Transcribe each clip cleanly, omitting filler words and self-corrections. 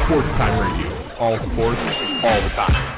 Sports Time Radio. All sports, all the time.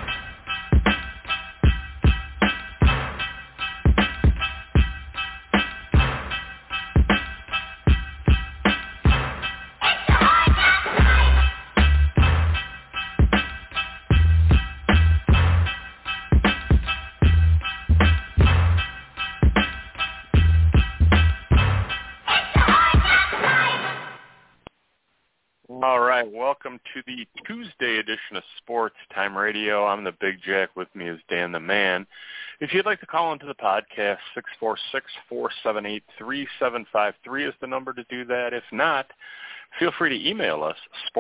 All right, welcome to the Tuesday edition of Sports Time Radio. I'm the Big Jack. With me is Dan the Man. If you'd like to call into the podcast, 646-478-3753 is the number to do that. If not, feel free to email us,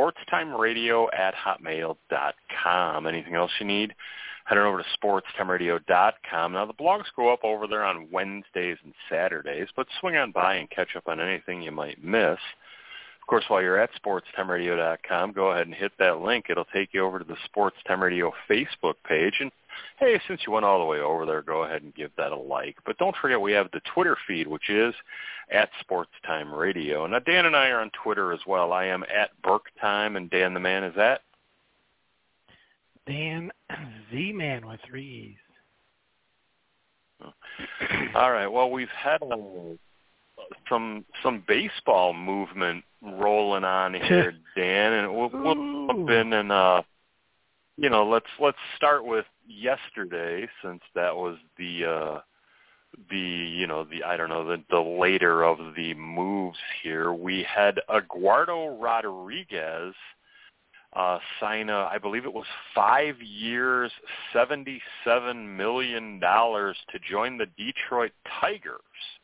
sportstimeradio@hotmail.com. Anything else you need, head on over to sportstimeradio.com. Now, the blogs go up over there on Wednesdays and Saturdays, but swing on by and catch up on anything you might miss. Of course, while you're at sportstimeradio.com, go ahead and hit that link. It'll take you over to the Sports Time Radio Facebook page. And, hey, since you went all the way over there, go ahead and give that a like. But don't forget we have the Twitter feed, which is at Sports Time Radio. Now, Dan and I are on Twitter as well. I am at BurkeTime, and Dan the Man is at? Dan Z-Man with 3 E's. All right. Well, we've had some baseball movement rolling on here, Dan, and we'll jump in and let's start with yesterday, since that was the later of the moves here. We had Eduardo Rodriguez sign I believe it was 5 years, $77 million to join the Detroit Tigers.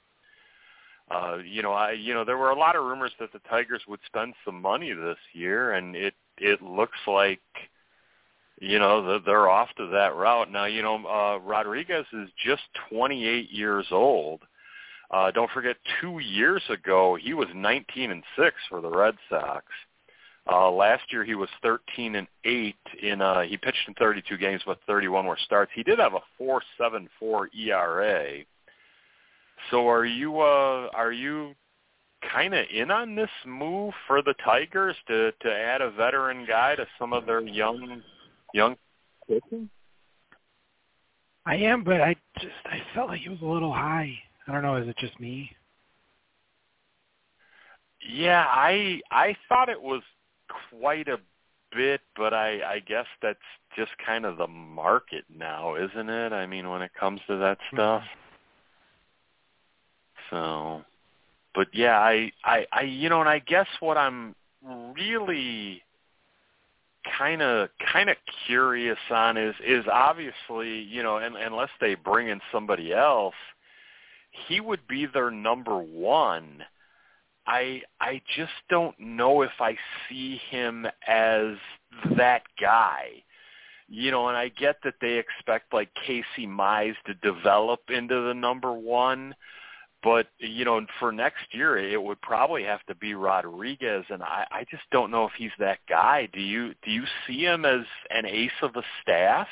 There were a lot of rumors that the Tigers would spend some money this year, and it looks like, they're off to that route. Now, Rodriguez is just 28 years old. Don't forget, 2 years ago, he was 19-6 for the Red Sox. Last year, he was 13-8 he pitched in 32 games, but 31 were starts. He did have a 4.74 ERA. So are you kind of in on this move for the Tigers to add a veteran guy to some of their young pitching? I am, but I felt like it was a little high. I don't know. Is it just me? Yeah, I thought it was quite a bit, but I guess that's just kind of the market now, isn't it? I mean, when it comes to that stuff. So, but yeah, I and I guess what I'm really kind of curious on is obviously, unless they bring in somebody else, he would be their number one. I just don't know if I see him as that guy. And I get that they expect like Casey Mize to develop into the number one. But, for next year, it would probably have to be Rodriguez, and I just don't know if he's that guy. Do you see him as an ace of the staff?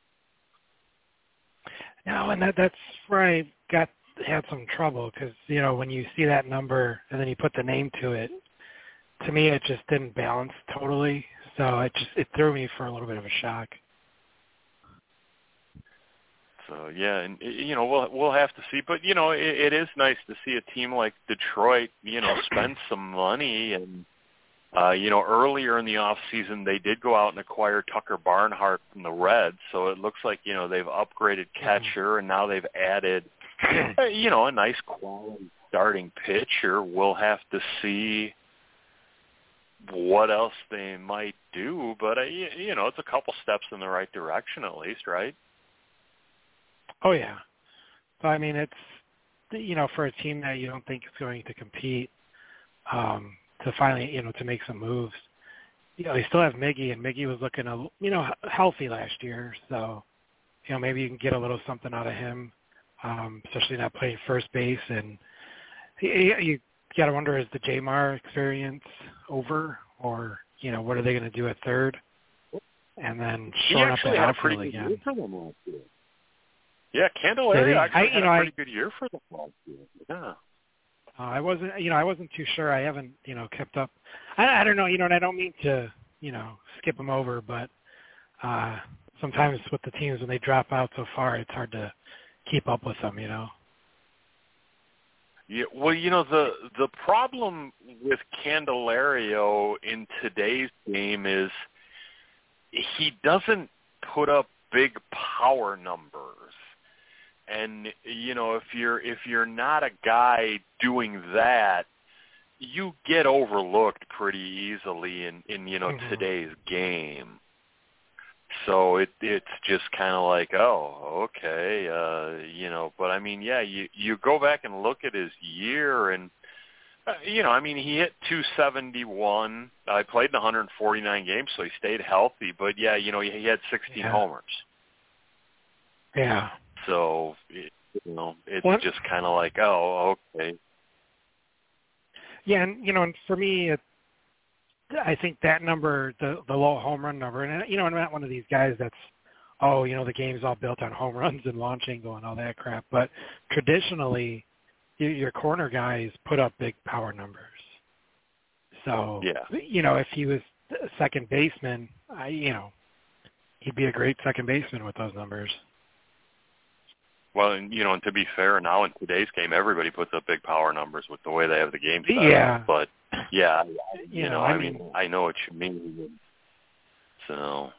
No, and that's where I had some trouble because, when you see that number and then you put the name to it, to me it just didn't balance totally. So it threw me for a little bit of a shock. So yeah, and we'll have to see, but it is nice to see a team like Detroit, spend some money, and earlier in the off season they did go out and acquire Tucker Barnhart from the Reds, so it looks like they've upgraded catcher, and now they've added a nice quality starting pitcher. We'll have to see what else they might do, but it's a couple steps in the right direction at least, right? Oh, yeah. So, I mean, it's, for a team that you don't think is going to compete, to finally, to make some moves. They still have Miggy, and Miggy was looking, healthy last year. So, maybe you can get a little something out of him, especially not playing first base. And you got to wonder, is the Jamar experience over? Or, what are they going to do at third? And then showing up at outfield again. Yeah, Candelario actually had a pretty good year for them last year. Yeah. I wasn't too sure. I haven't, kept up. I don't know, and I don't mean to skip them over, but sometimes with the teams when they drop out so far, it's hard to keep up with them. Yeah, well, the problem with Candelario in today's game is he doesn't put up big power numbers. And if you're not a guy doing that, you get overlooked pretty easily in today's game. So it's just kind of like, oh, okay, But I mean, yeah, you go back and look at his year, and he hit 271. I played in 149 games, so he stayed healthy. But yeah, he had 16 homers. Yeah. So it's just kind of like, oh, okay. Yeah, and for me, I think that number, the low home run number, and I'm not one of these guys that's, the game's all built on home runs and launch angle and all that crap. But traditionally, your corner guys put up big power numbers. So, yeah. If he was a second baseman, he'd be a great second baseman with those numbers. Well, and to be fair, now in today's game, everybody puts up big power numbers with the way they have the game set up. But yeah, I know what you mean. So,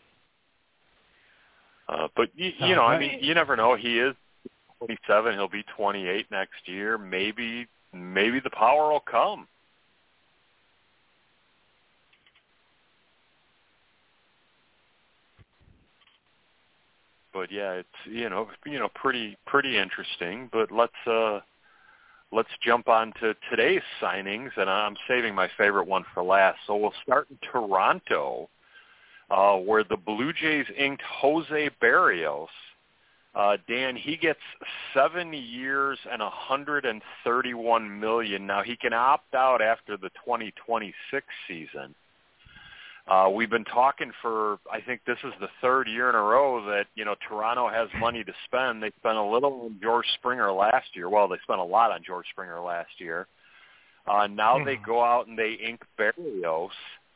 but you never know. He is 27. He'll be 28 next year. Maybe the power will come. But yeah, it's pretty interesting. But let's jump on to today's signings, and I'm saving my favorite one for last. So we'll start in Toronto, where the Blue Jays inked Jose Barrios. Dan, he gets 7 years and $131 million. Now he can opt out after the 2026 season. We've been talking for, I think this is the third year in a row that, Toronto has money to spend. They spent a little on George Springer last year. Well, they spent a lot on George Springer last year. Now they go out and they ink Barrios.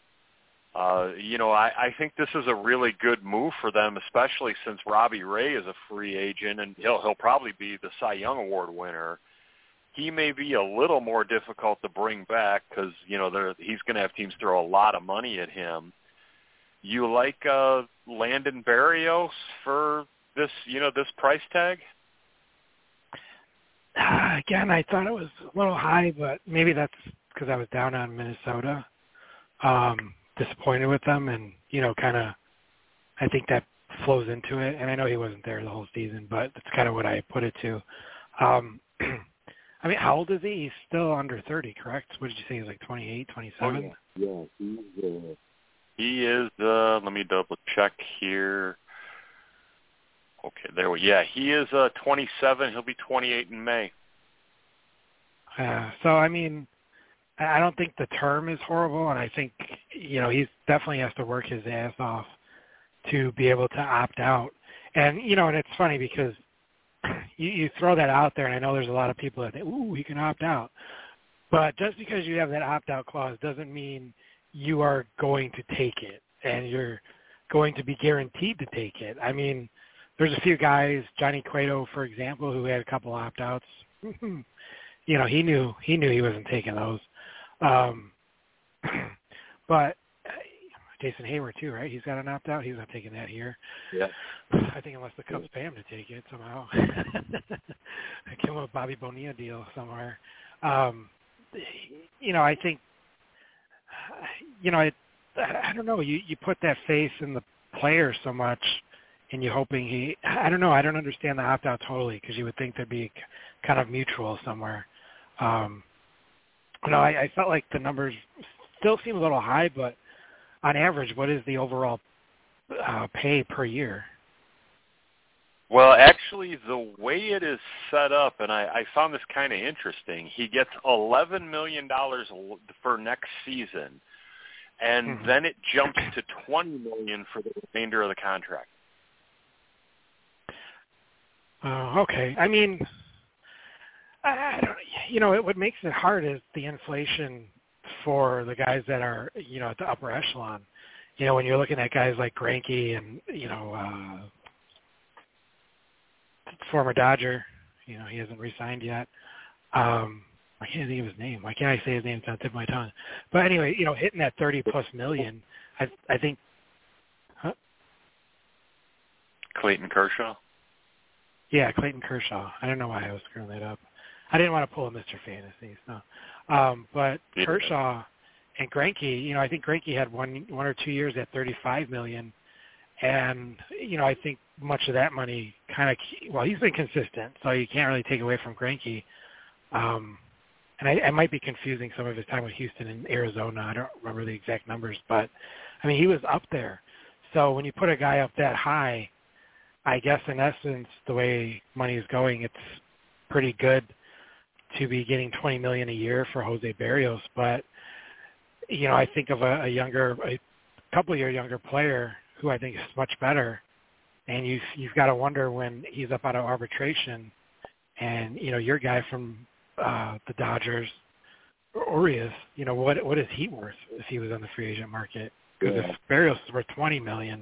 I think this is a really good move for them, especially since Robbie Ray is a free agent, and he'll probably be the Cy Young Award winner. He may be a little more difficult to bring back because, he's going to have teams throw a lot of money at him. You like Landon Barrios for this, this price tag? Again, I thought it was a little high, but maybe that's because I was down on Minnesota, disappointed with them, and, I think that flows into it. And I know he wasn't there the whole season, but that's kind of what I put it to. How old is he? He's still under 30, correct? What did you say? He's like 28, 27? Oh, yeah. He is, let me double check here. Okay, there we go. Yeah, he is 27. He'll be 28 in May. So, I don't think the term is horrible, and I think, he definitely has to work his ass off to be able to opt out. And, and it's funny because you throw that out there, and I know there's a lot of people that think, ooh, he can opt out. But just because you have that opt-out clause doesn't mean you are going to take it and you're going to be guaranteed to take it. There's a few guys, Johnny Cueto, for example, who had a couple opt-outs. He knew he wasn't taking those. But Jason Hayward too, right? He's got an opt-out. He's not taking that here. Yeah. I think unless the Cubs pay him to take it somehow. Give him a Bobby Bonilla deal somewhere. I think, I don't know. You put that faith in the player so much, and you're hoping I don't know. I don't understand the opt-out totally because you would think there'd be kind of mutual somewhere. I felt like the numbers still seem a little high, but on average, what is the overall pay per year? Well, actually, the way it is set up, and I found this kind of interesting, he gets $11 million for next season, and then it jumps to $20 million for the remainder of the contract. Okay. I don't, what makes it hard is the inflation for the guys that are, at the upper echelon. When you're looking at guys like Greinke and, former Dodger, he hasn't re-signed yet. I can't think of his name. Why can't I say his name? It's on the tip of my tongue. But anyway, hitting that $30+ million, I think. Huh? Clayton Kershaw? Yeah, Clayton Kershaw. I don't know why I was screwing that up. I didn't want to pull a Mr. Fantasy, so. But yeah. Kershaw and Greinke, I think Greinke had one or 2 years at $35 million, and I think much of that money he's been consistent, so you can't really take away from Greinke. And I might be confusing some of his time with Houston and Arizona. I don't remember the exact numbers, but he was up there. So when you put a guy up that high, I guess in essence, the way money is going, it's pretty good to be getting $20 million a year for Jose Berrios. But I think of a couple of year younger player who I think is much better, and you've got to wonder when he's up out of arbitration, and your guy from the Dodgers, Urias, what is he worth if he was on the free agent market? Because if Berrios is worth $20 million,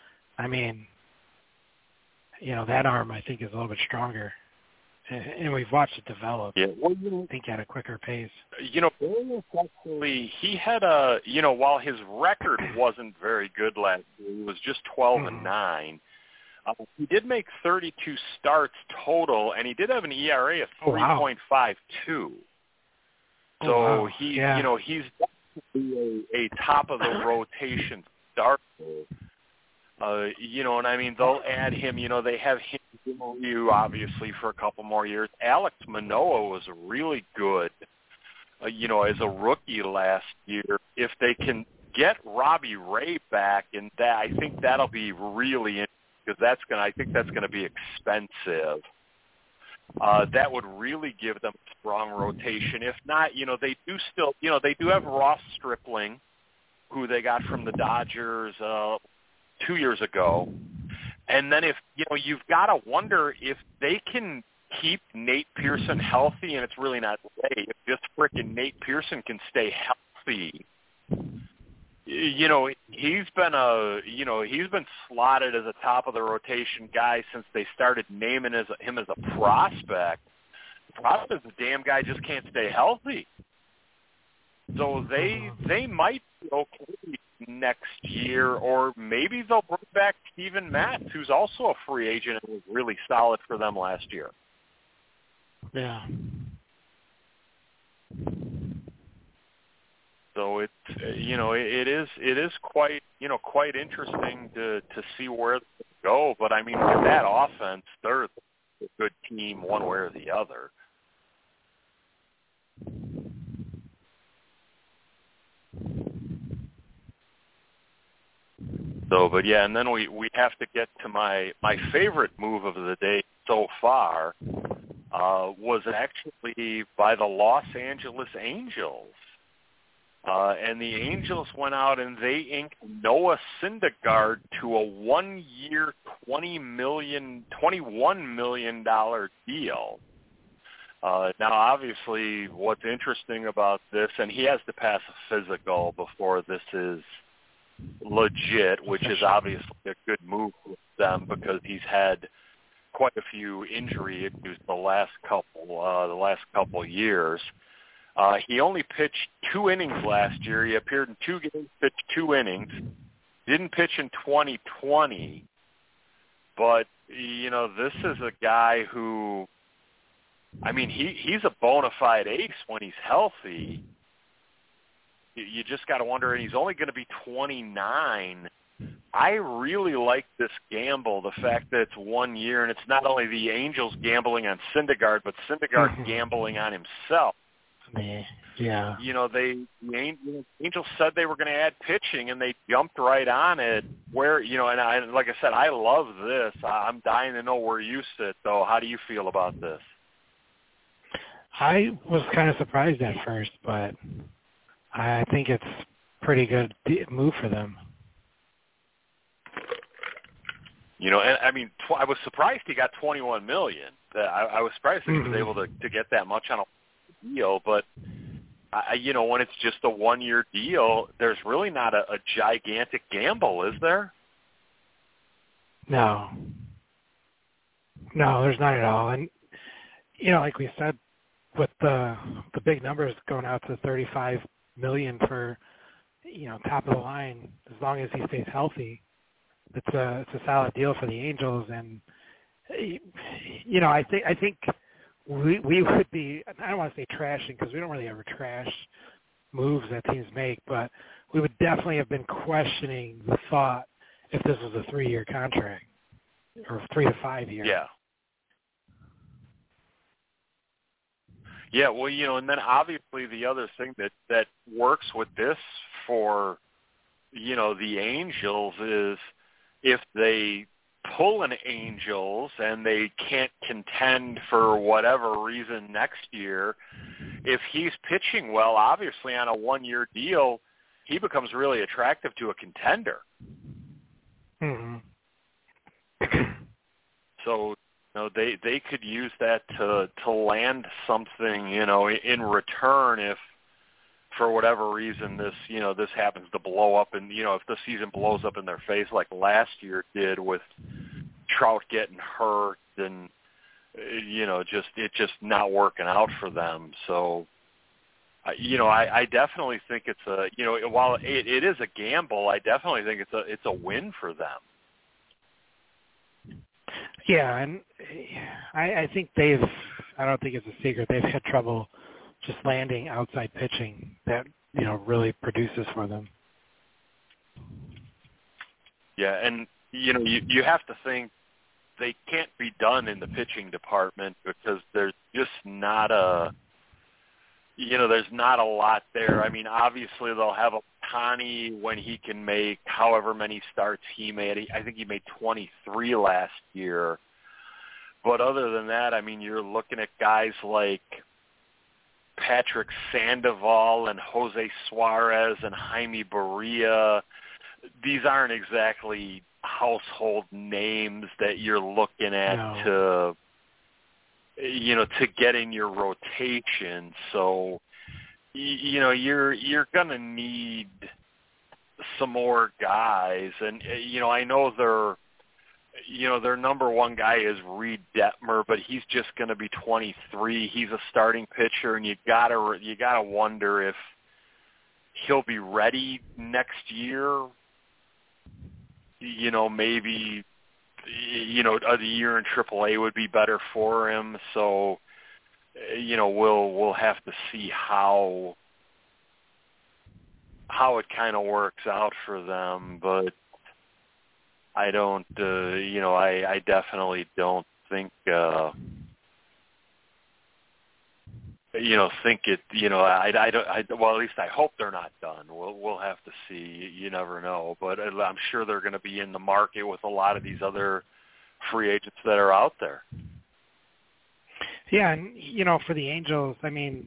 that arm I think is a little bit stronger, and we've watched it develop. Yeah, well, I think at a quicker pace. Berrios actually, he had while his record wasn't very good last year, he was just 12-9. He did make 32 starts total, and he did have an ERA of 3.52. So he's definitely a top of the rotation starter. They'll add him. They have him, obviously, for a couple more years. Alex Manoah was really good, as a rookie last year. If they can get Robbie Ray back, and that, I think that'll be really interesting. Because I think that's going to be expensive. That would really give them a strong rotation. If not, they do have Ross Stripling, who they got from the Dodgers 2 years ago. And then you've got to wonder if they can keep Nate Pearson healthy, and it's really not Ray. If just frickin' Nate Pearson can stay healthy, he's been slotted as a top of the rotation guy since they started naming him as a prospect. The problem is the damn guy just can't stay healthy. So they might be okay next year, or maybe they'll bring back Steven Matz, who's also a free agent and was really solid for them last year. Yeah. So it's it is quite quite interesting to see where they go. But with that offense, they're a good team one way or the other. So, but yeah, and then we have to get to my favorite move of the day so far was actually by the Los Angeles Angels. And the Angels went out and they inked Noah Syndergaard to a 1 year, $21 million deal. Now, obviously, what's interesting about this, and he has to pass a physical before this is legit, which is obviously a good move for them because he's had quite a few injury issues the last couple years. He only pitched 2 innings last year. He appeared in 2 games, pitched 2 innings. Didn't pitch in 2020. But, this is a guy who, he's a bona fide ace when he's healthy. You just got to wonder, and he's only going to be 29. I really like this gamble, the fact that it's 1 year, and it's not only the Angels gambling on Syndergaard, but Syndergaard gambling on himself. Yeah. The Angels said they were going to add pitching, and they jumped right on it. Where, and like I said, I love this. I'm dying to know where you sit, though. How do you feel about this? I was kind of surprised at first, but I think it's a pretty good move for them. And I was surprised he got $21 million. I was surprised he was able to get that much on a deal, but when it's just a one-year deal, there's really not a gigantic gamble, is there? No, there's not at all. And, like we said, with the big numbers going out to $35 million for, top of the line, as long as he stays healthy, it's a solid deal for the Angels. And, I think we would be, I don't want to say trashing because we don't really ever trash moves that teams make, but we would definitely have been questioning the thought if this was a 3-year contract or 3 to 5 years. Yeah. Yeah, well, and then obviously the other thing that works with this for, the Angels is if they pull an Angels and they can't contend for whatever reason next year, if he's pitching well, obviously on a 1-year deal, he becomes really attractive to a contender. Mm-hmm. So, they could use that to land something, in return if for whatever reason this happens to blow up and, if the season blows up in their face like last year did with Trout getting hurt and, just not working out for them. So, I definitely think it's while it is a gamble, I definitely think it's a win for them. Yeah, and I think I don't think it's a secret, they've had trouble just landing outside pitching that, really produces for them. Yeah, and, you have to think they can't be done in the pitching department because there's just not there's not a lot there. I mean, obviously they'll have Ohtani when he can make however many starts he made. I think he made 23 last year. But other than that, I mean, you're looking at guys like Patrick Sandoval and Jose Suarez and Jaime Barria. These aren't exactly household names that you're looking at to get in your rotation. So, you're going to need some more guys. And, I know their number one guy is Reed Detmer, but he's just going to be 23. He's a starting pitcher, and you gotta wonder if he'll be ready next year. Maybe the year in AAA would be better for him. So, we'll have to see how it kind of works out for them, but I don't, I definitely don't think, think it, well, at least I hope they're not done. We'll have to see. You never know, but I'm sure they're going to be in the market with a lot of these other free agents that are out there. Yeah, and for the Angels, I mean,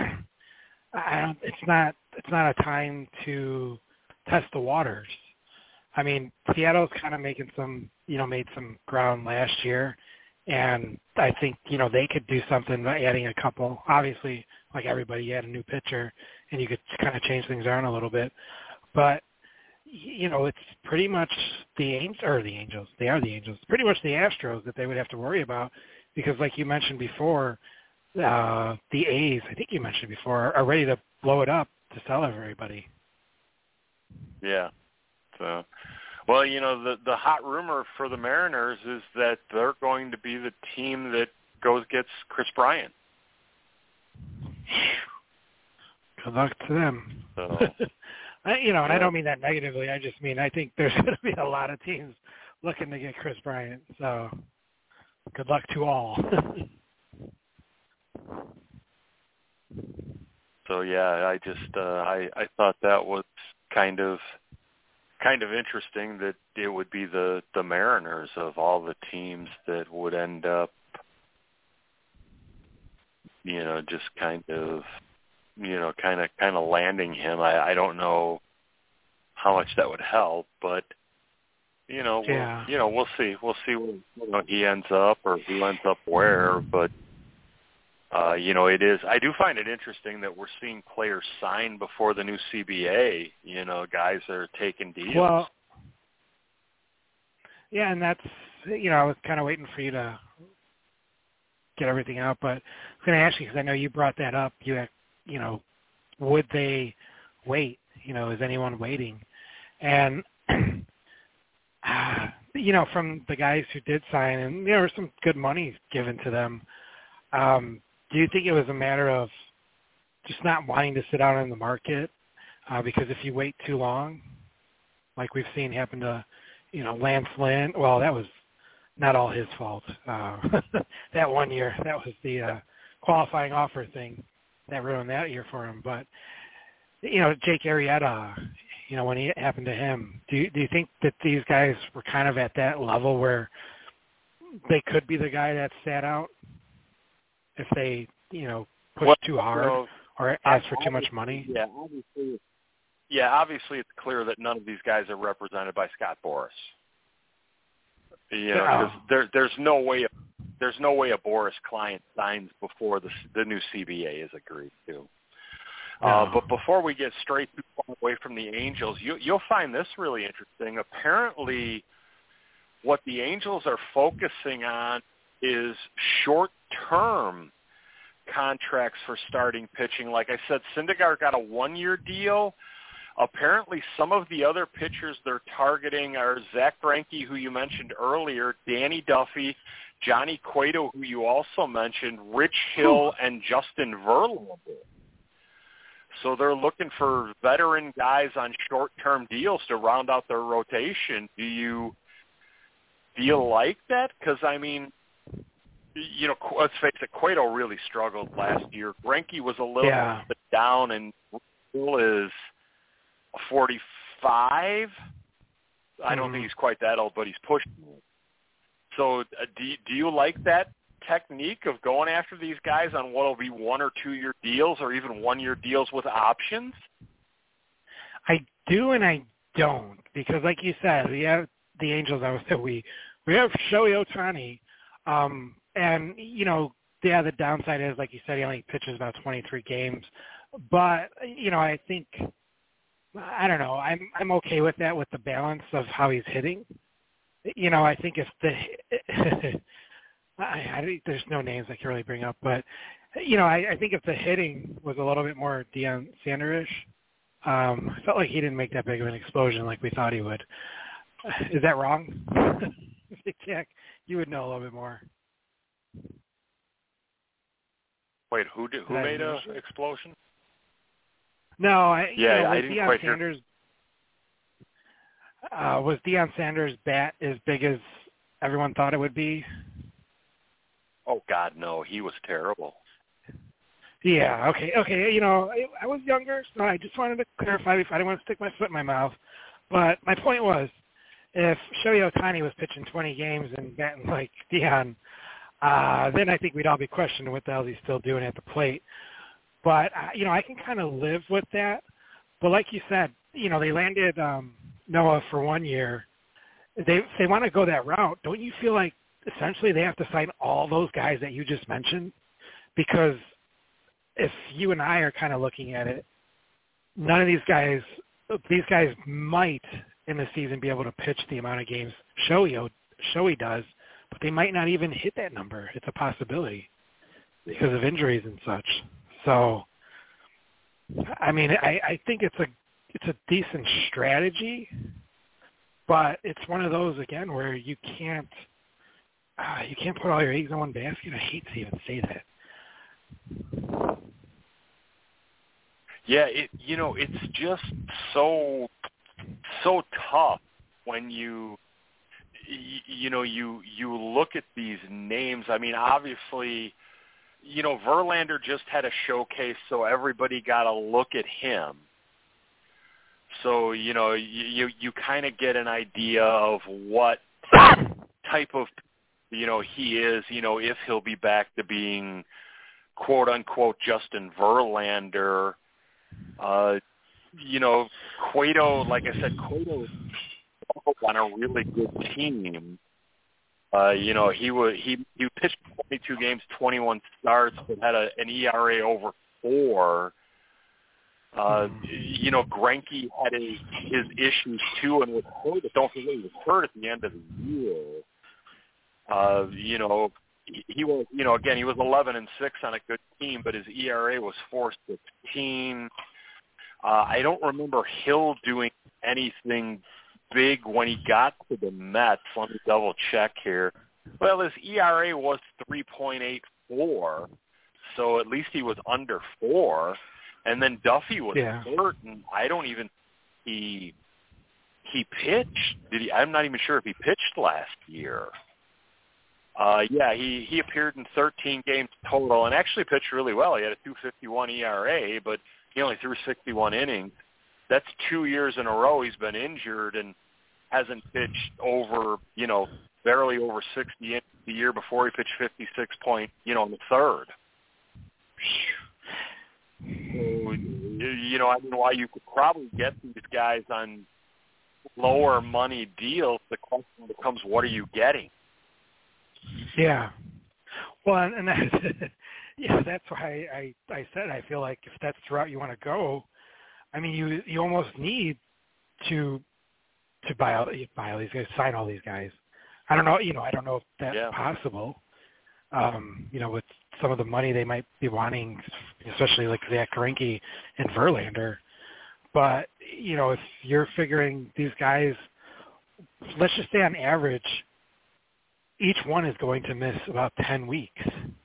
it's not a time to test the waters. I mean, Seattle's kind of making some, made some ground last year, and I think, they could do something by adding a couple. Obviously, like everybody, you add a new pitcher, and you could kind of change things around a little bit. But, it's pretty much the Angels. They are the Angels. Pretty much the Astros that they would have to worry about because, like you mentioned before, the A's, I think you mentioned before, are ready to blow it up to sell everybody. Yeah. So, well, the hot rumor for the Mariners is that they're going to be the team that gets Chris Bryant. Good luck to them. So, and I don't mean that negatively. I just mean I think there's going to be a lot of teams looking to get Chris Bryant. So, good luck to all. So yeah, I just I thought that was kind of interesting that it would be the Mariners of all the teams that would end up, just kind of landing him. I don't know how much that would help, but we'll see. We'll see where he ends up or who ends up where. But It is. I do find it interesting that we're seeing players sign before the new CBA. Guys are taking deals. Well, yeah, and that's, I was kind of waiting for you to get everything out, but I was going to ask you, because I know you brought that up. Would they wait? Is anyone waiting? And, from the guys who did sign, and there was some good money given to them, do you think it was a matter of just not wanting to sit out on the market? Because if you wait too long, like we've seen happen to, Lance Lynn, well, that was not all his fault. That one year, that was the qualifying offer thing that ruined that year for him. But, Jake Arrieta, when it happened to him, do you think that these guys were kind of at that level where they could be the guy that sat out if they, push too hard or ask for too much money? Obviously it's clear that none of these guys are represented by Scott Boras. Because there's no way a Boras client signs before the new CBA is agreed to. But before we get straight too far away from the Angels, you'll find this really interesting. Apparently, what the Angels are focusing on is short-term contracts for starting pitching. Like I said, Syndergaard got a one-year deal. Apparently, some of the other pitchers they're targeting are Zach Greinke, who you mentioned earlier, Danny Duffy, Johnny Cueto, who you also mentioned, Rich Hill, and Justin Verlander. So they're looking for veteran guys on short-term deals to round out their rotation. Do you like that? Because, let's face it, Cueto really struggled last year. Greinke was a little bit down, and Hill is 45. I don't think he's quite that old, but he's pushing it. So do you like that technique of going after these guys on what will be 1 or 2 year deals or even 1 year deals with options? I do and I don't, because like you said, we have the Angels. We have Shohei Ohtani, and the downside is, like you said, he only pitches about 23 games. But I think, I don't know, I'm okay with that, with the balance of how he's hitting. I think if there's no names I can really bring up, but I think if the hitting was a little bit more Deion Sanders-ish, I felt like he didn't make that big of an explosion like we thought he would. Is that wrong? Jack, you would know a little bit more. Wait, who made an explosion? No, I didn't Deion quite Sanders. Was Deion Sanders' bat as big as everyone thought it would be? Oh God, no! He was terrible. Yeah. Okay. I was younger, so I just wanted to clarify before I didn't want to stick my foot in my mouth. But my point was, if Shohei Ohtani was pitching 20 games and batting like Deion, then I think we'd all be questioning what the hell he's still doing at the plate. But I can kind of live with that. But like you said, they landed Noah for 1 year. If they want to go that route, don't you feel like essentially they have to sign all those guys that you just mentioned? Because if you and I are kind of looking at it, none of these guys might in the season be able to pitch the amount of games Shohei does, but they might not even hit that number. It's a possibility because of injuries and such. So, I think it's a decent strategy, but it's one of those again where you can't put all your eggs in one basket. I hate to even say that. Yeah, it's just so tough when you look at these names. Obviously, Verlander just had a showcase, so everybody got a look at him. So, you kind of get an idea of what type of, he is, if he'll be back to being quote unquote Justin Verlander. Cueto, like I said, Cueto on a really good team. He pitched 22 games, 21 starts, but had an ERA over 4. Greinke had his issues too, and was hurt. Don't forget, he was hurt at the end of the year. He was, again, he was 11-6 on a good team, but his ERA was 4.16. I don't remember Hill doing anything big when he got to the Mets. Let me double check here. Well, his ERA was 3.84, so at least he was under 4. And then Duffy was hurt, and I don't even he pitched. I'm not even sure if he pitched last year. He appeared in 13 games total and actually pitched really well. He had a 2.51 ERA, but he only threw 61 innings. That's 2 years in a row he's been injured and hasn't pitched over, barely over 60 innings the year before. He pitched 56 in the third. So, while you could probably get these guys on lower money deals, the question becomes, what are you getting? Yeah. Well, and that's why I said I feel like if that's the route you want to go, I mean, you almost need to buy all these guys, sign all these guys. I don't know. I don't know if that's possible. With some of the money they might be wanting, especially like Zach Greinke and Verlander. But, if you're figuring these guys, let's just say on average, each one is going to miss about 10 weeks.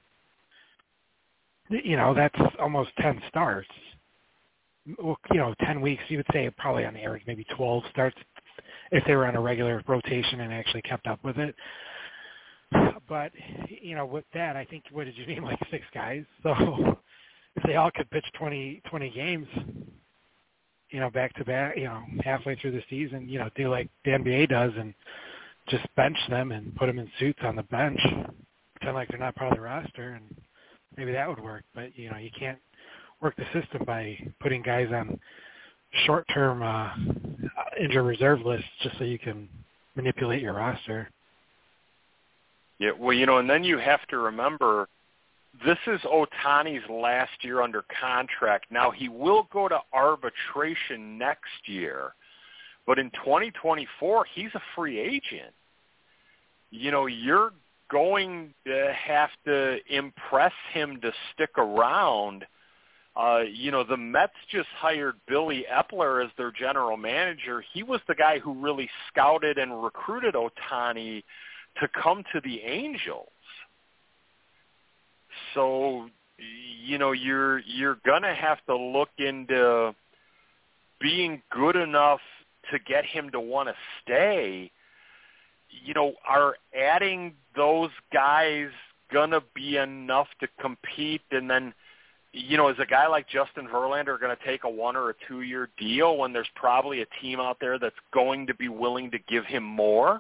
That's almost 10 starts. Well, 10 weeks, you would say probably on average maybe 12 starts if they were on a regular rotation and actually kept up with it. But, with that, I think, what did you name, like 6 guys? So if they all could pitch 20 games, back-to-back, halfway through the season, do like the NBA does and just bench them and put them in suits on the bench, pretend like they're not part of the roster, and maybe that would work. But, you can't work the system by putting guys on short-term injured reserve lists just so you can manipulate your roster. Yeah, well, and then you have to remember, this is Ohtani's last year under contract. Now, he will go to arbitration next year, but in 2024, he's a free agent. You're going to have to impress him to stick around. The Mets just hired Billy Epler as their general manager. He was the guy who really scouted and recruited Ohtani to come to the Angels. So, you're going to have to look into being good enough to get him to want to stay. Are adding those guys going to be enough to compete? And then, is a guy like Justin Verlander going to take a 1 or a 2 year deal when there's probably a team out there that's going to be willing to give him more?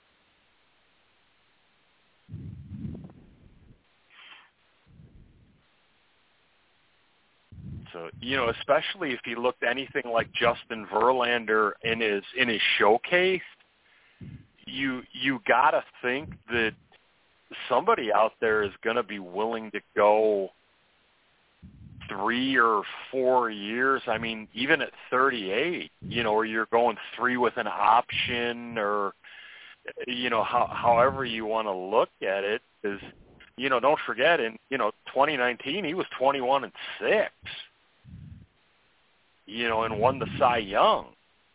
So, especially if he looked anything like Justin Verlander in his showcase, you gotta think that somebody out there is going to be willing to go 3 or 4 years. I mean, even at 38, or you're going 3 with an option, or however you want to look at it. Is don't forget, in 2019 he was 21-6. And won the Cy Young.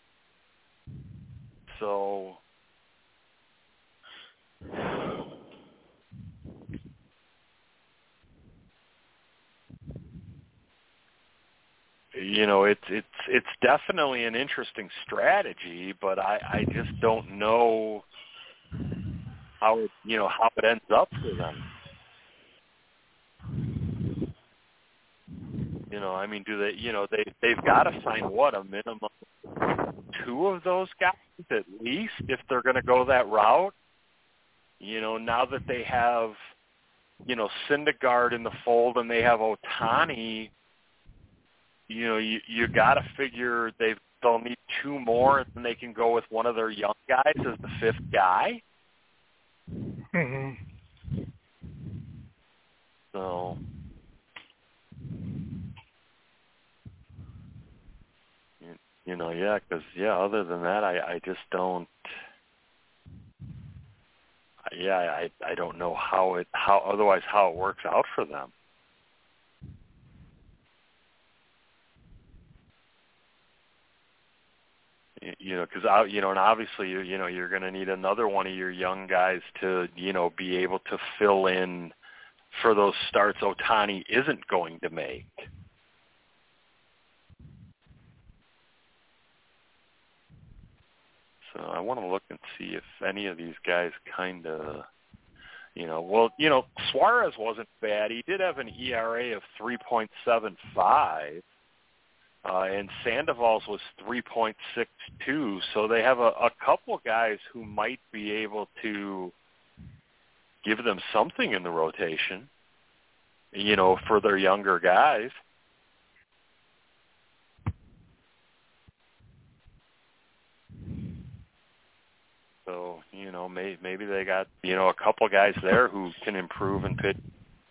So, it's definitely an interesting strategy, but I just don't know how it ends up for them. I mean, do they, they've got to sign a minimum 2 of those guys at least if they're going to go that route. Now that they have, Syndergaard in the fold and they have Ohtani, you got to figure they'll need 2 more, and then they can go with one of their young guys as the 5th guy. Mm-hmm. So, yeah, because, other than that, I just don't, I don't know how it works out for them. Because and obviously you're going to need another one of your young guys to be able to fill in for those starts Ohtani isn't going to make. So I want to look and see if any of these guys kind of, Suarez wasn't bad. He did have an ERA of 3.75. And Sandoval's was 3.62, so they have a couple guys who might be able to give them something in the rotation, for their younger guys. So, maybe they got, a couple guys there who can improve and pitch.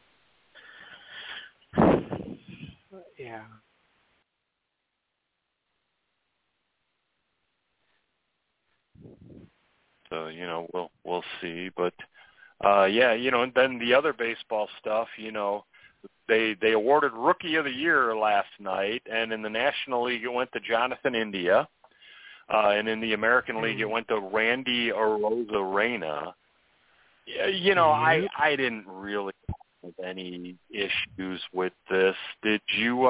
Yeah. So, we'll see. But, and then the other baseball stuff, they awarded Rookie of the Year last night, and in the National League it went to Jonathan India, and in the American League it went to Randy Arozarena. I didn't really have any issues with this. Did you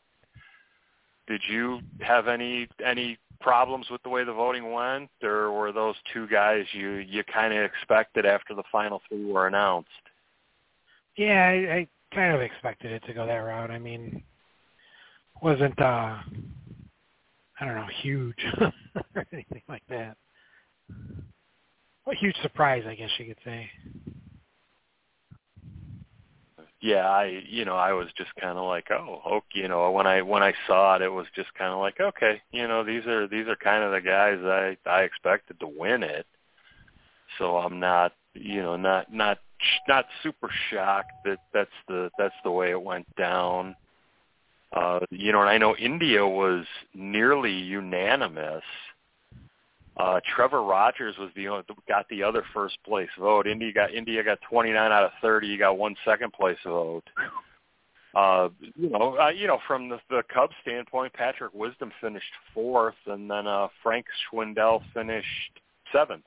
have any problems with the way the voting went, or were those two guys you kind of expected after the final three were announced? Yeah, I kind of expected it to go that route. I mean, wasn't huge or anything like that. A huge surprise, I guess you could say. Yeah, I was just kind of like, when I saw it, it was just kind of like, okay, these are kind of the guys I expected to win it. So I'm not, not super shocked that that's the way it went down. And I know India was nearly unanimous. Trevor Rogers got the other first place vote. India got 29 out of 30. You got one second place vote. From the Cubs standpoint, Patrick Wisdom finished fourth, and then Frank Schwindel finished seventh.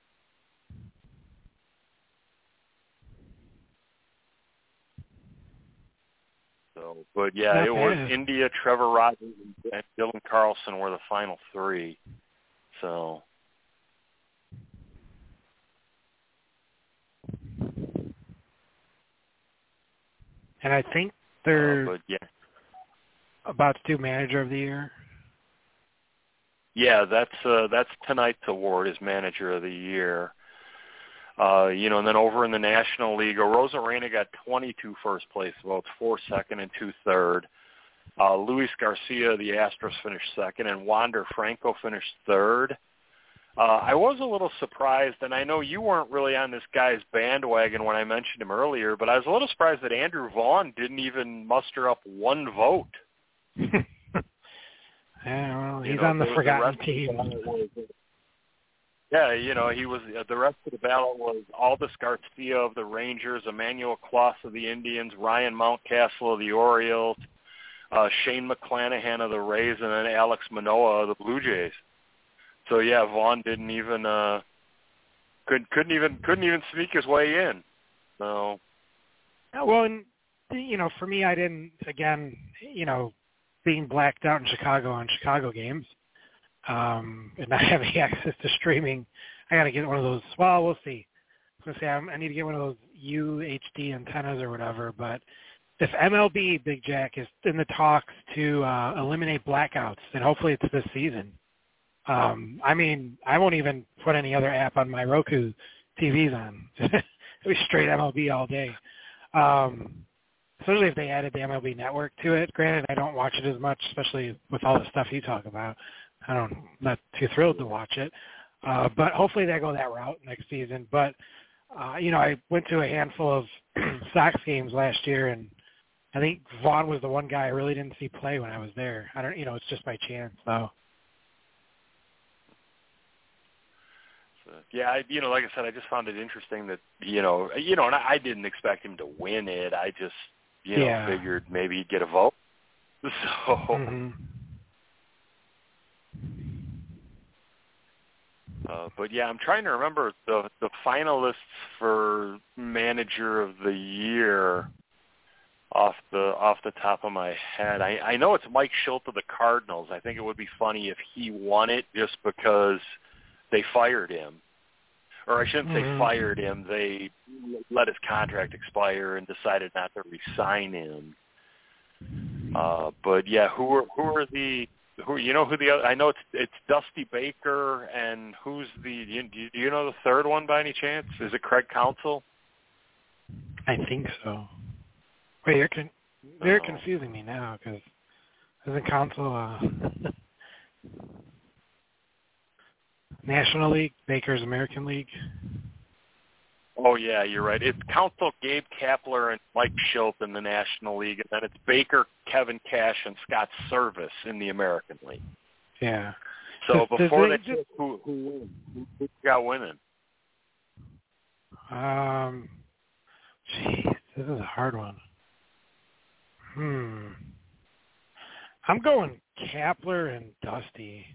So, but yeah, it was India, Trevor Rogers, and Dylan Carlson were the final three. So, and I think they're about to do Manager of the Year. Yeah, that's tonight's award is Manager of the Year. And then over in the National League, Arozarena got 22 first place votes, 4 second and 2 third. Luis Garcia of the Astros finished second, and Wander Franco finished third. I was a little surprised, and I know you weren't really on this guy's bandwagon when I mentioned him earlier, but I was a little surprised that Andrew Vaughn didn't even muster up one vote. Yeah, well, he's on the forgotten team. Yeah, he was. The rest of the ballot was Aldis Garcia of the Rangers, Emmanuel Claus of the Indians, Ryan Mountcastle of the Orioles, Shane McClanahan of the Rays, and then Alex Manoah of the Blue Jays. So yeah, Vaughn didn't even couldn't even sneak his way in. So. Well, and for me, I didn't. Again, being blacked out in Chicago on Chicago games, and not having access to streaming, I got to get one of those. Well, we'll see. I was going to say I need to get one of those UHD antennas or whatever. But if MLB, Big Jack, is in the talks to eliminate blackouts, then hopefully it's this season. I mean, I won't even put any other app on my Roku TVs on. It'll be straight MLB all day. Especially if they added the MLB Network to it. Granted, I don't watch it as much, especially with all the stuff you talk about. I'm not too thrilled to watch it. But hopefully they go that route next season. But I went to a handful of Sox games last year, and I think Vaughn was the one guy I really didn't see play when I was there. I don't, it's just by chance, though. Yeah, like I said, I just found it interesting that, and I didn't expect him to win it. I just, figured maybe he'd get a vote. So, mm-hmm. But yeah, I'm trying to remember the finalists for Manager of the Year off the top of my head. I know it's Mike Shildt of the Cardinals. I think it would be funny if he won it just because they fired him. Or I shouldn't say fired him. They let his contract expire and decided not to re-sign him. But yeah, who are the other? I know it's Dusty Baker, and who's the? Do you know the third one by any chance? Is it Craig Counsell? I think so. Wait, you're confusing me now because isn't Counsell National League, Baker's American League? Oh yeah, you're right. It's Counsell, Gabe Kapler, and Mike Shildt in the National League, and then it's Baker, Kevin Cash, and Scott Service in the American League. Yeah. So before they just who got winning? Jeez, this is a hard one. I'm going Kapler and Dusty.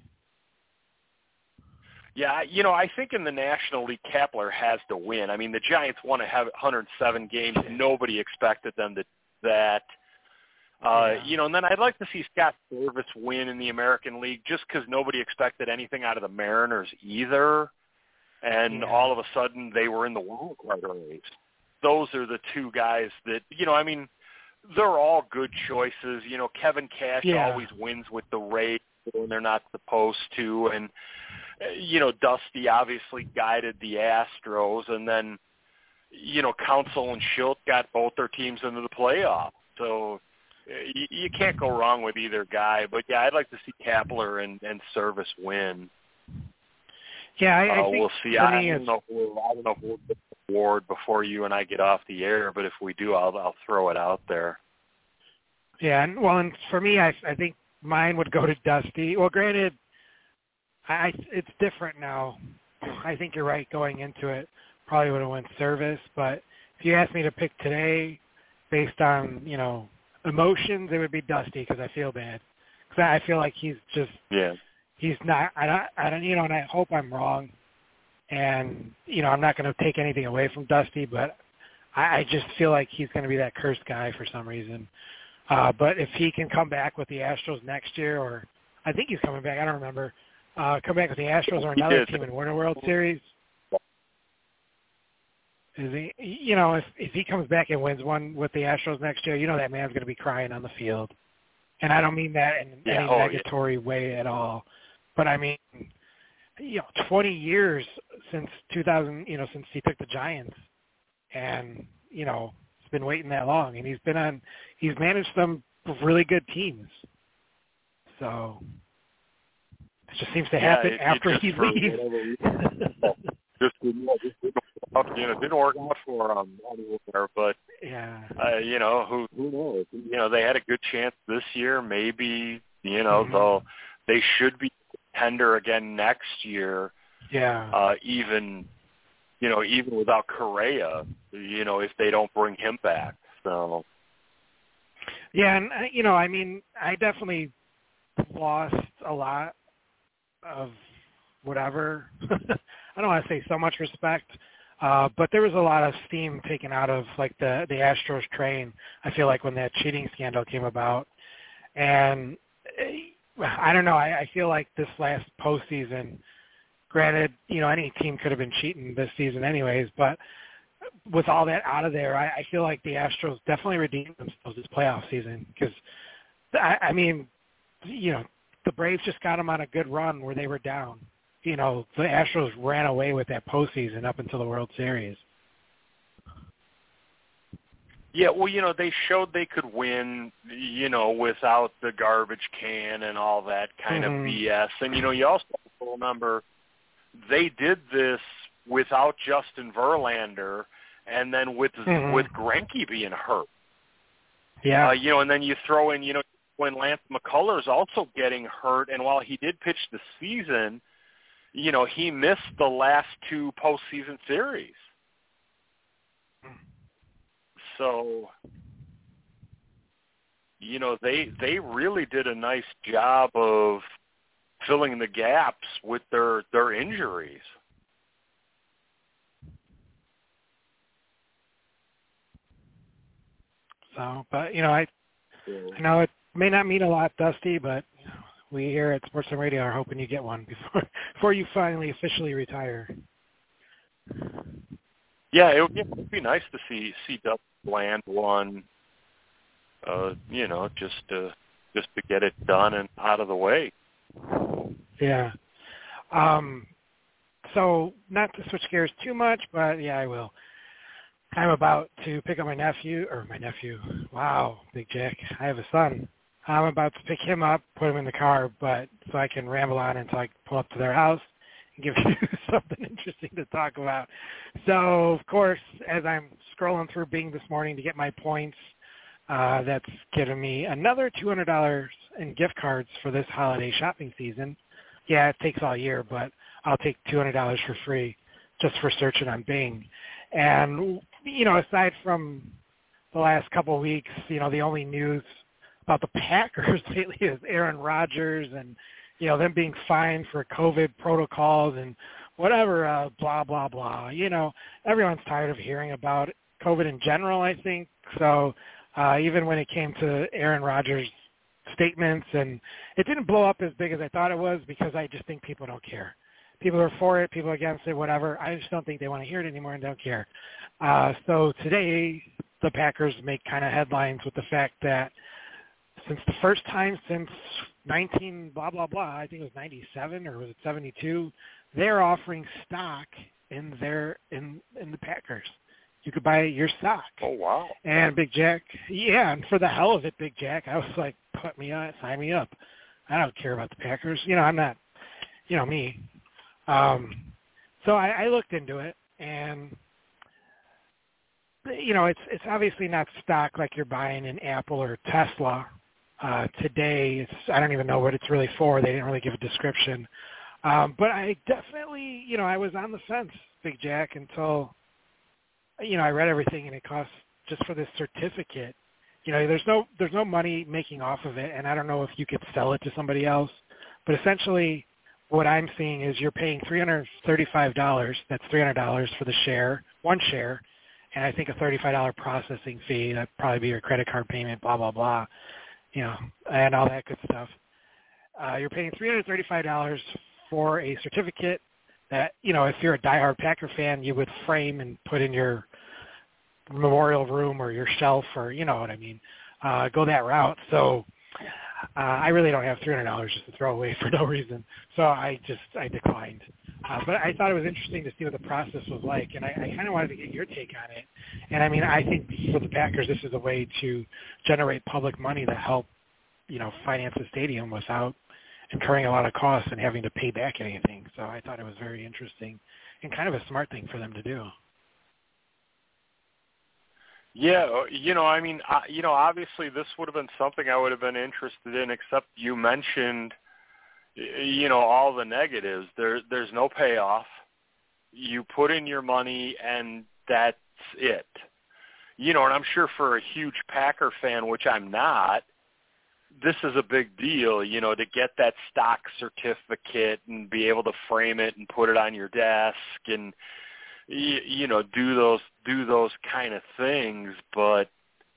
Yeah, I think in the National League, Kapler has to win. I mean, the Giants won 107 games. Nobody expected them to do that. And then I'd like to see Scott Service win in the American League just because nobody expected anything out of the Mariners either. And all of a sudden they were in the wild card race. Those are the two guys that, they're all good choices. Kevin Cash always wins with the Rays when they're not supposed to. And, Dusty obviously guided the Astros. And then, Counsell and Shildt got both their teams into the playoffs. So you can't go wrong with either guy. But, yeah, I'd like to see Kapler and Service win. Yeah, I think we'll see. I don't know if we'll get the award before you and I get off the air, but if we do, I'll throw it out there. Yeah, and for me, I think mine would go to Dusty. Well, granted, it's different now. I think you're right going into it. Probably would have went Service, but if you asked me to pick today based on, emotions, it would be Dusty because I feel bad. Because I feel like he's just he's not. I don't. And I hope I'm wrong. And I'm not going to take anything away from Dusty, but I just feel like he's going to be that cursed guy for some reason. But if he can come back with the Astros next year, or I think he's coming back. I don't remember. Come back with the Astros or another team and win a World Series. Is he? If he comes back and wins one with the Astros next year, that man's going to be crying on the field. And I don't mean that in any negatory way at all. But I mean, 20 years since 2000, since he took the Giants, and it's been waiting that long, and he's managed some really good teams. So it just seems to happen after he leaves. Didn't work out for him anywhere, but who knows? They had a good chance this year. Maybe they should be contender again next year. Yeah. Even without Correa, if they don't bring him back. So. Yeah, and I definitely lost a lot of whatever. I don't want to say so much respect, but there was a lot of steam taken out of like the Astros train. I feel like when that cheating scandal came about, and I don't know. I feel like this last postseason, granted, any team could have been cheating this season anyways, but with all that out of there, I feel like the Astros definitely redeemed themselves this playoff season because, the Braves just got them on a good run where they were down. The Astros ran away with that postseason up until the World Series. Yeah, well, they showed they could win, without the garbage can and all that kind of BS. And, you also have to remember they did this without Justin Verlander, and then with Greinke being hurt. Yeah. And then you throw in, when Lance McCullers also getting hurt, and while he did pitch the season, he missed the last 2 postseason series. So, they really did a nice job of filling the gaps with their injuries. So, but, I know it may not mean a lot, Dusty, but we here at Sports and Radio are hoping you get one before you finally officially retire. Yeah, it would be nice to see Dusty land one, just to get it done and out of the way. Yeah. So not to switch gears too much, but yeah, I will. I'm about to pick up my nephew. Wow, Big Jack. I have a son. I'm about to pick him up, put him in the car, but so I can ramble on until I pull up to their house and give you something interesting to talk about. So, of course, as I'm scrolling through Bing this morning to get my points, that's given me another $200 in gift cards for this holiday shopping season. Yeah, it takes all year, but I'll take $200 for free just for searching on Bing. And, aside from the last couple of weeks, the only news about the Packers lately is Aaron Rodgers and, them being fined for COVID protocols and whatever, blah, blah, blah. Everyone's tired of hearing about COVID in general, I think. So even when it came to Aaron Rodgers' statements, and it didn't blow up as big as I thought it was because I just think people don't care. People are for it, people are against it, whatever. I just don't think they want to hear it anymore and don't care. So today, the Packers make kind of headlines with the fact that since the first time since 19 blah, blah, blah, I think it was 97 or was it 72, they're offering stock in the Packers. You could buy your stock. Oh, wow. And Big Jack, and for the hell of it, Big Jack, I was like, put me on, sign me up. I don't care about the Packers. I'm not, me. So I looked into it, and it's obviously not stock like you're buying an Apple or Tesla. Today, I don't even know what it's really for. They didn't really give a description. But I definitely, I was on the fence, Big Jack, until, I read everything, and it costs just for this certificate. There's no money making off of it, and I don't know if you could sell it to somebody else. But essentially, what I'm seeing is you're paying $335. That's $300 for the share, one share, and I think a $35 processing fee. That'd probably be your credit card payment, blah, blah, blah, and all that good stuff. You're paying $335 for a certificate that, if you're a diehard Packer fan, you would frame and put in your memorial room or your shelf or, you know what I mean, go that route. So I really don't have $300 just to throw away for no reason. So I declined. But I thought it was interesting to see what the process was like, and I kind of wanted to get your take on it. And, I think for the Packers, this is a way to generate public money to help, finance the stadium without incurring a lot of costs and having to pay back anything. So I thought it was very interesting and kind of a smart thing for them to do. Yeah, obviously this would have been something I would have been interested in, except you mentioned, all the negatives. There's no payoff. You put in your money, and that's it. And I'm sure for a huge Packer fan, which I'm not, this is a big deal, to get that stock certificate and be able to frame it and put it on your desk and, do those kind of things. But,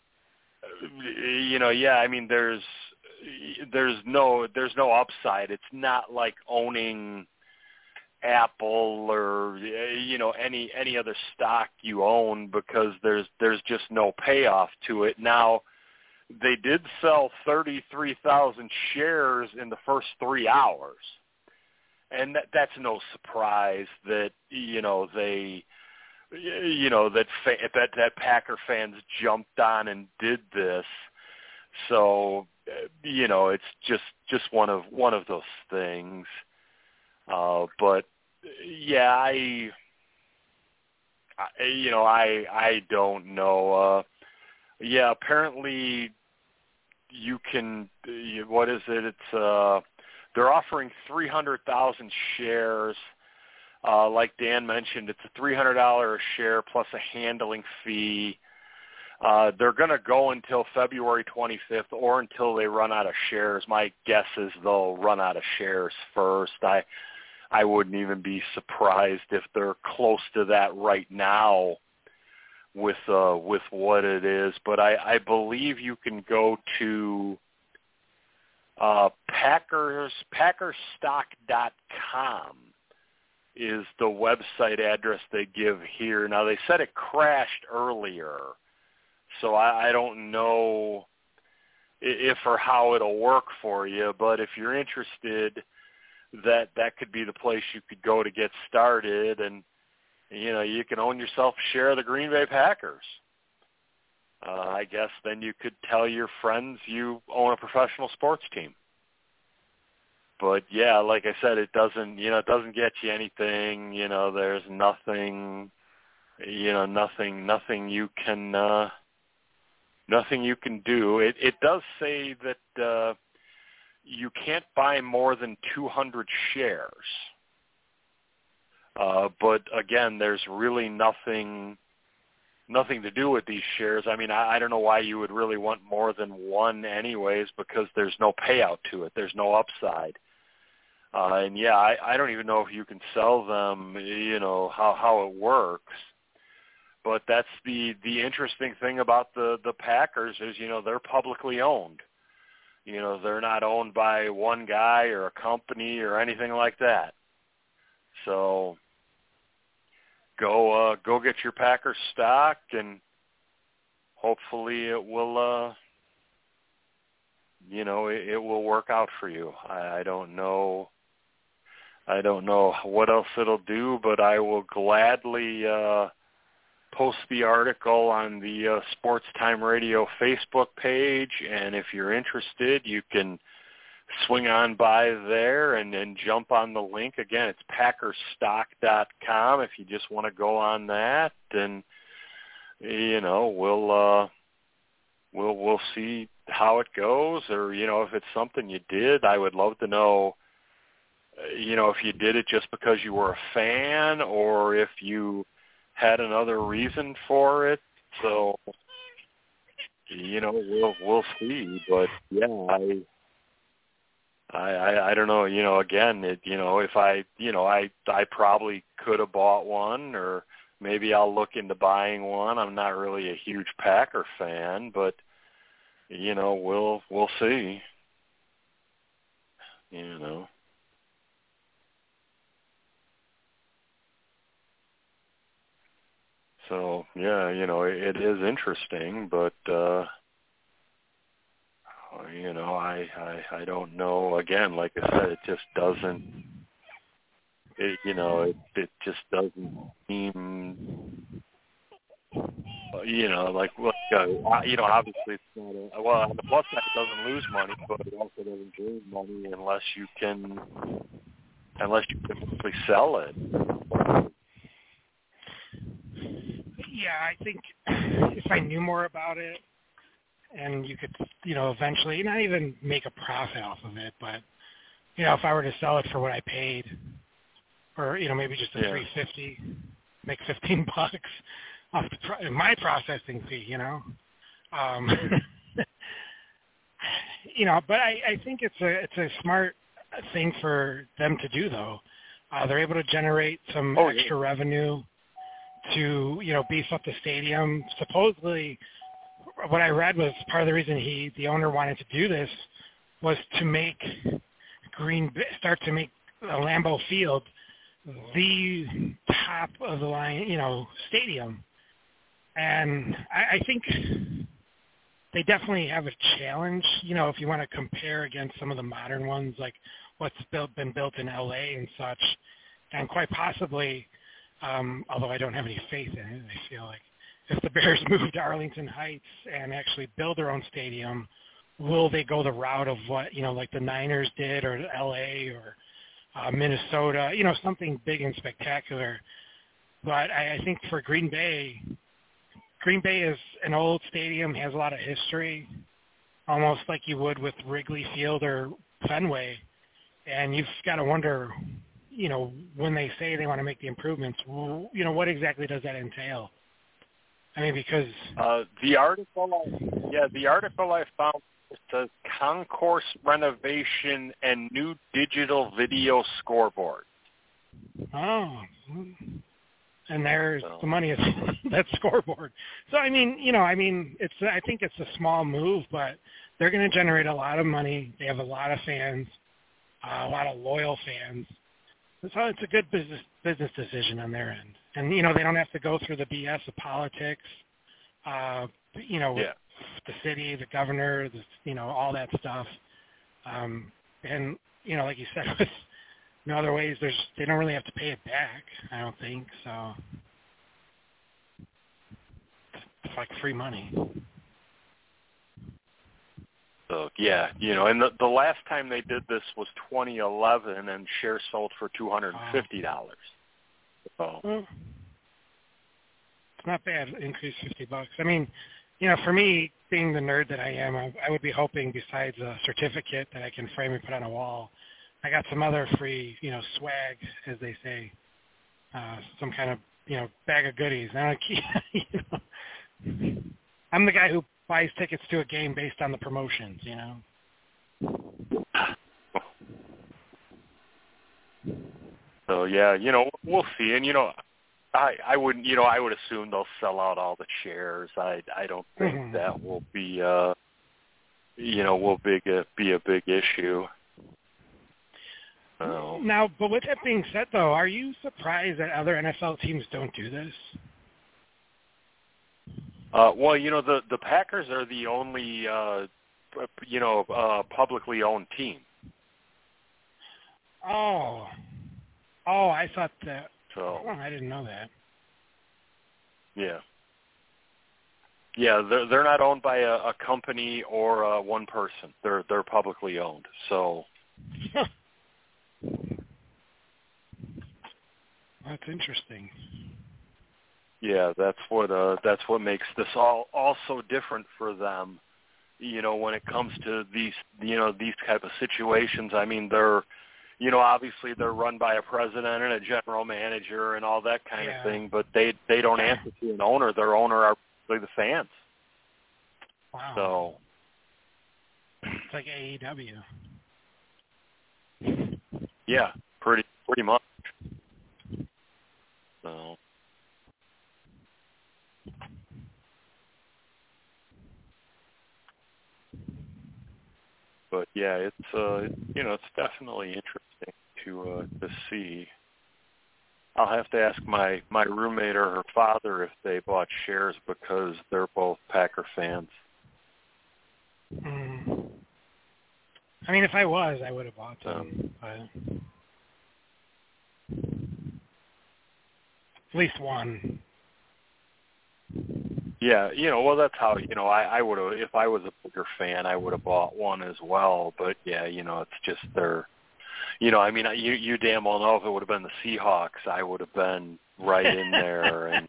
there's no upside. It's not like owning Apple or, any other stock you own, because there's just no payoff to it. Now, they did sell 33,000 shares in the first 3 hours. And that's no surprise that, that Packer fans jumped on and did this. So, it's just one of those things. But yeah, I don't know. Yeah, apparently you can. What is it? It's they're offering 300,000 shares. Like Dan mentioned, it's a $300 a share plus a handling fee. They're going to go until February 25th or until they run out of shares. My guess is they'll run out of shares first. I wouldn't even be surprised if they're close to that right now with what it is. But I believe you can go to Packerstock.com is the website address they give here. Now, they said it crashed earlier, so I don't know if or how it'll work for you. But if you're interested, that could be the place you could go to get started, and you can own yourself a share of the Green Bay Packers. I guess then you could tell your friends you own a professional sports team. But yeah, like I said, it doesn't get you anything. There's nothing, nothing you can do. It does say that you can't buy more than 200 shares. But again, there's really nothing to do with these shares. I mean, I don't know why you would really want more than one anyways, because there's no payout to it. There's no upside. And yeah, I don't even know if you can sell them, how it works. But that's the interesting thing about the Packers is, they're publicly owned. They're not owned by one guy or a company or anything like that. So go get your Packers stock, and hopefully it will, it will work out for you. I don't know what else it'll do, but I will gladly post the article on the Sports Time Radio Facebook page, and if you're interested, you can swing on by there and jump on the link. Again, it's Packerstock.com if you just want to go on that, and we'll see how it goes, or if it's something you did. I would love to know if you did it just because you were a fan or if you had another reason for it. So we'll see. But yeah, I don't know. Again, if I probably could have bought one, or maybe I'll look into buying one. I'm not really a huge Packer fan, but we'll see. So yeah, it is interesting, but I don't know. Again, like I said, it just doesn't. It just doesn't seem. Obviously it's not on the plus side, it doesn't lose money, but it also doesn't gain money unless you can simply sell it. Yeah, I think if I knew more about it, and you could, eventually not even make a profit off of it, but if I were to sell it for what I paid, or maybe just a $350, make $15 off my processing fee, but I think it's a smart thing for them to do, though. They're able to generate some extra revenue to beef up the stadium. Supposedly, what I read was part of the reason the owner wanted to do this was to make start to make Lambeau Field the top of the line, stadium. And I think they definitely have a challenge, if you want to compare against some of the modern ones, like what's been built in LA and such. And quite possibly, although I don't have any faith in it, I feel like if the Bears move to Arlington Heights and actually build their own stadium, will they go the route of what, like the Niners did, or LA, or Minnesota, something big and spectacular? But I think for Green Bay is an old stadium, has a lot of history, almost like you would with Wrigley Field or Fenway. And you've got to wonder, when they say they want to make the improvements, what exactly does that entail? I mean, because the article I found says concourse renovation and new digital video scoreboard. Oh, and there's the money is that scoreboard. So I mean, I think it's a small move, but they're going to generate a lot of money. They have a lot of fans, a lot of loyal fans. So it's a good business decision on their end. And, they don't have to go through the BS of politics, with the city, the governor, all that stuff. And, like you said, with other ways, they don't really have to pay it back, I don't think. So it's like free money. So, yeah, and the last time they did this was 2011, and shares sold for $250. So. Well, it's not bad. Increase $50. I mean, for me, being the nerd that I am, I would be hoping besides a certificate that I can frame and put on a wall, I got some other free, swag, as they say, some kind of, bag of goodies. I'm the guy who buys tickets to a game based on the promotions, So yeah, we'll see. And I wouldn't, I would assume they'll sell out all the shares. I don't think that will be will be a big issue. Now, but with that being said, though, are you surprised that other NFL teams don't do this? Well, the Packers are the only publicly owned team. Oh, I thought that. So I didn't know that. Yeah, they're not owned by a company or one person. They're publicly owned. So that's interesting. Yeah, that's what makes this all so different for them. When it comes to these type of situations. I mean, they're obviously they're run by a president and a general manager and all that kind of thing, but they don't answer to an owner. Their owner are really the fans. Wow. So it's like AEW. Yeah, pretty much. So. But yeah, it's it's definitely interesting to see. I'll have to ask my roommate or her father if they bought shares because they're both Packer fans. I mean, if I was, I would have bought them. But at least one. Yeah, well, that's how, I would have, if I was a bigger fan, I would have bought one as well. But, yeah, it's just they're, I mean, you damn well know if it would have been the Seahawks, I would have been right in there. And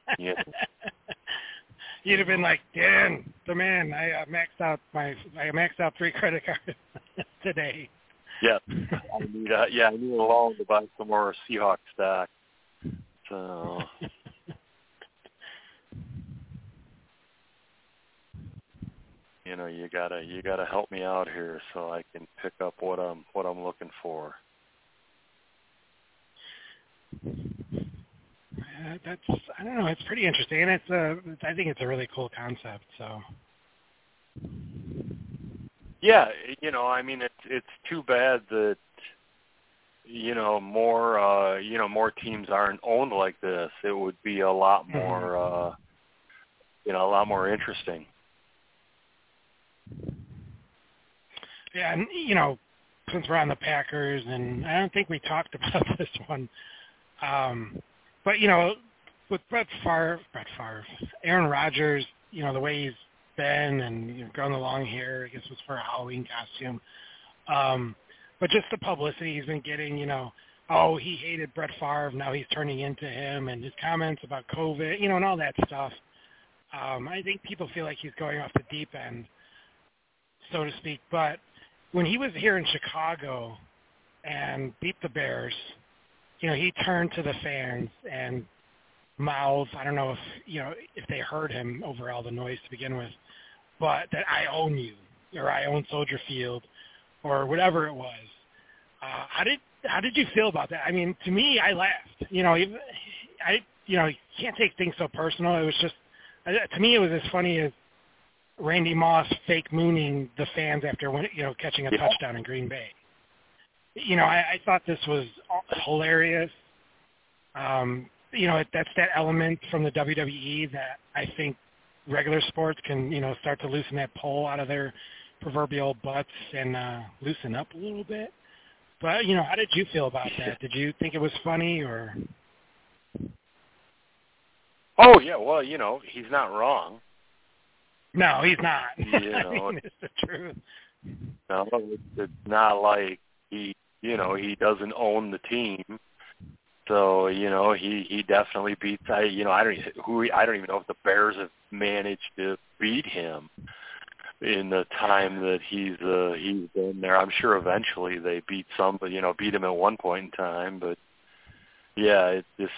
You'd have been like, Dan, the man, I maxed out 3 credit cards today. Yeah, I need a loan to buy some more Seahawks stock. So... you gotta help me out here so I can pick up what I'm looking for. I don't know. It's pretty interesting, and I think it's a really cool concept. So. Yeah, I mean, it's too bad that more teams aren't owned like this. It would be a lot more a lot more interesting. Yeah, and, since we're on the Packers, and I don't think we talked about this one, but, with Brett Favre, Aaron Rodgers, the way he's been and growing the long hair, I guess it was for a Halloween costume, but just the publicity he's been getting, oh, he hated Brett Favre, now he's turning into him, and his comments about COVID, and all that stuff. I think people feel like he's going off the deep end, so to speak. But when he was here in Chicago and beat the Bears, he turned to the fans and mouthed, I don't know if they heard him over all the noise to begin with, but that I own you, or I own Soldier Field, or whatever it was. How did you feel about that? I mean, to me, I laughed. You can't take things so personal. It was just, to me, it was as funny as Randy Moss fake mooning the fans after catching a touchdown in Green Bay. I thought this was hilarious. That's that element from the WWE that I think regular sports can, start to loosen that pole out of their proverbial butts and loosen up a little bit. But, how did you feel about that? Did you think it was funny or? Oh, yeah, well, he's not wrong. No, he's not. I mean, it's the truth. No, it's not like he doesn't own the team. So, he definitely beats, I don't even know if the Bears have managed to beat him in the time that he's been there. I'm sure eventually they beat beat him at one point in time, but yeah, it just,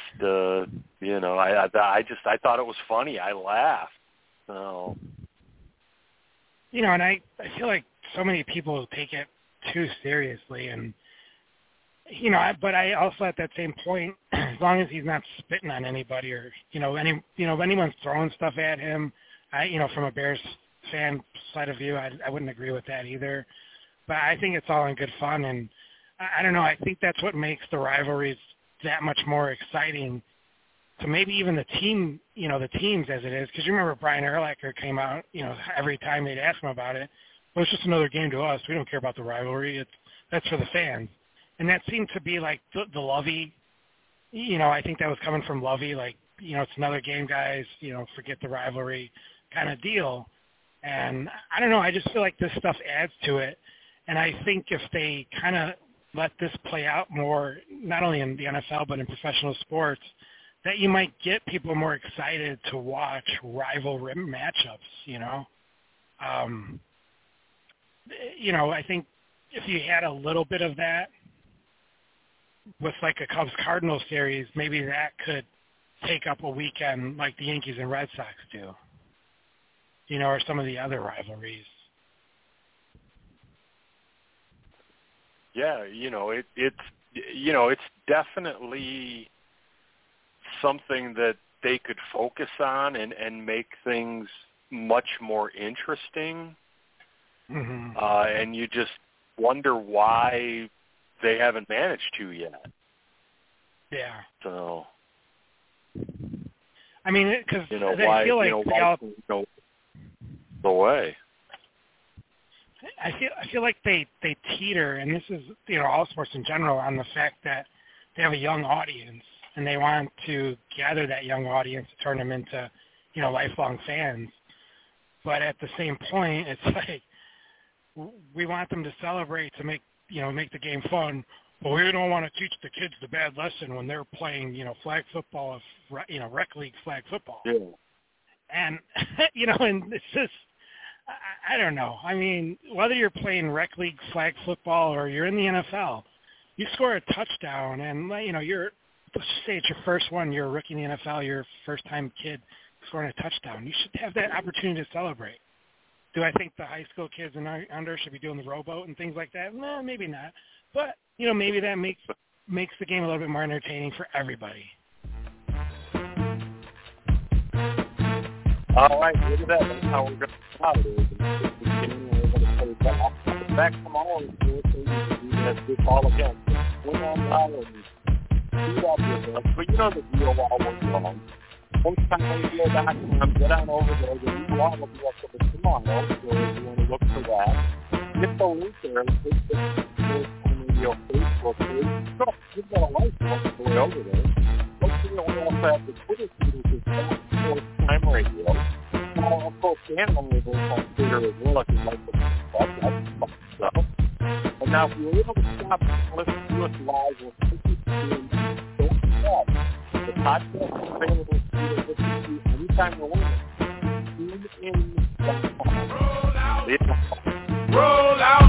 I thought it was funny. I laughed. So. And I feel like so many people take it too seriously, and but I also at that same point, as long as he's not spitting on anybody or if anyone's throwing stuff at him, from a Bears fan side of view, I wouldn't agree with that either. But I think it's all in good fun, and I don't know. I think that's what makes the rivalries that much more exciting to maybe even the team, the teams as it is. Because you remember Brian Urlacher came out, every time they'd ask him about it, well, it's just another game to us. We don't care about the rivalry. That's for the fans. And that seemed to be like the Lovey, I think that was coming from Lovey, like, it's another game, guys, forget the rivalry kind of deal. And I don't know, I just feel like this stuff adds to it. And I think if they kind of let this play out more, not only in the NFL but in professional sports, that you might get people more excited to watch rival matchups, I think if you had a little bit of that with like a Cubs-Cardinals series, maybe that could take up a weekend like the Yankees and Red Sox do, or some of the other rivalries. Yeah, it's definitely something that they could focus on and make things much more interesting. Mm-hmm. And you just wonder why they haven't managed to yet. Yeah. So. I mean, because why, I feel like they all the way. I feel like they teeter, and this is all sports in general, on the fact that they have a young audience and they want to gather that young audience to turn them into lifelong fans. But at the same point, it's like we want them to celebrate to make the game fun. But we don't want to teach the kids the bad lesson when they're playing flag football, rec league flag football. Yeah. And and it's just. I don't know. I mean, whether you're playing rec league flag football or you're in the NFL, you score a touchdown and, let's just say it's your first one. You're a rookie in the NFL. You're a first-time kid scoring a touchdown. You should have that opportunity to celebrate. Do I think the high school kids and under should be doing the rowboat and things like that? No, maybe not. But, maybe that makes the game a little bit more entertaining for everybody. All right, look at that. That's how we're going to start it. We're going to play back tomorrow. Let's do this all again. Win on Island. Do that with us. But the deal while we're gone. HostTimeRadio.com. Get on over there. The new law will be up to the tomorrow. So if you want to look for that, get the link there. Click the HostTimeRadio Facebook page. So give that a like. Look the way over there. We also have the Twitter feed, which is Time Radio. Of course, Dan only goes on Twitter as well if you'd like to talk about stuff. And now, if you're able to stop and listen to us live, we'll podcast is available to you to listen to anytime you want. Tune in. Roll out.